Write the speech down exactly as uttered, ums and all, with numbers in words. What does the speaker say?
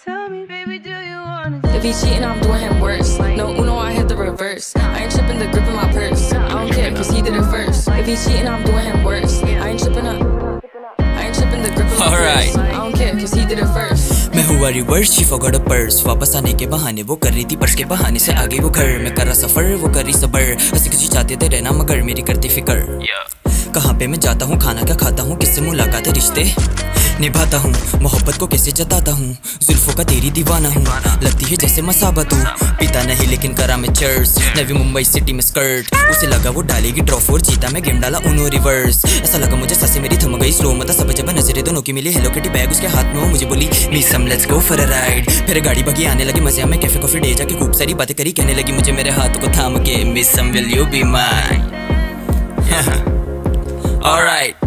tell me, baby, do you wanna? If he cheating, I'm doing him worse. No Uno, I hit the reverse. I ain't tripping the grip in my purse. I don't care, cause he did it first. If he cheating, I'm doing him worse. I ain't tripping up. I ain't tripping the grip in my Alright. purse. I don't care, cause he did it first. मैं हुआ reverse, she forgot a purse. वापस आने के बहाने वो कर रही थी पर्स के बहाने से आगे वो घर में कर रहा सफर, वो करी सबर। हंसी खुशी चाहते थे रहना मगर मेरी करती फिकर। कहाँ पे मैं जाता हूँ, खाना क्या खाता हूँ, किससे मुलाकात है, रिश्ते निभाता हूँ, मोहब्बत को कैसे जताता हूँ, जुल्फों का तेरी दीवाना हूँ, लगती है जैसे मसाबा तू। पीता नहीं लेकिन करा मैं चर्च, नवी मुंबई सिटी में स्कर्ट। उसे लगा वो डालेगी ड्रॉ फोर, जीता मैं गेम डाला उनो रिवर्स। ऐसा लगा मुझे सांसें मेरी थम गई, स्लो मता सब जब नजरें दोनों की मिली। हेलो किटी बैग उसके हाथ में हो, मुझे बोली मिसम let's go for a ride. फिर गाड़ी बगी आने लगी मजे में, कैफे कॉफी डे जाके खूब सारी बातें करी, कहने लगी मुझे मेरे हाथ को थाम के मिसम will you be mine. Alright.